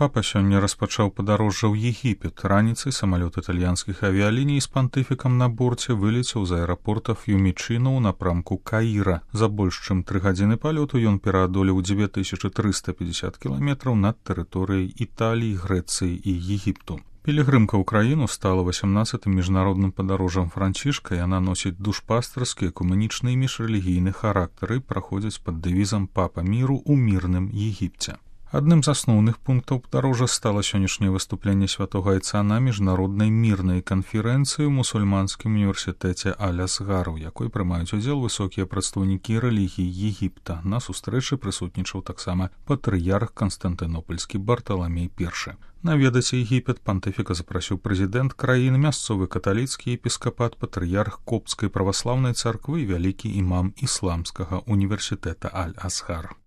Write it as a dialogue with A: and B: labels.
A: Папа сёння распачаў падарожжа ў Егіпет. Раніцай самалёт італьянскіх авіяліній з пантыфікам на борце вылецеў з аэрапорта Ф'юмічына ў напрамку Каіра. За больш чым 3 гадзіны палёту ён пераадолеў 9350 кіламетраў над тэрыторыяй Італіі, Грэцыі і Егіпту. Пілігрымка ў краіну стала 18-м міжнародным падарожжам Францішка. Яна носіць душпастарскі, экумэнічны і міжрэлігійны характар і праходзіць пад дэвізам «Папа міру» ў мірным Егіпце. Адным з асноўных пунктаў падарожжа стала сённяшняе выступленне святога айца на міжнароднай мірнай канферэнцыі ў мусульманскім універсітэце Аль-Азгар, у якой прымаюць удзел высокія прадстаўнікі рэлігіі Егіпта. На сустрэчы прысутнічаў таксама патрыярх Канстантынопольскі Барталамей I. Наведаць Егіпет пантыфіка запрасіў прэзідэнт краіны, мясцовы каталіцкі епіскапат, патрыярх Коптскай праваслаўнай царквы і вялікі імам ісламскага універсітэта Аль-Азгар.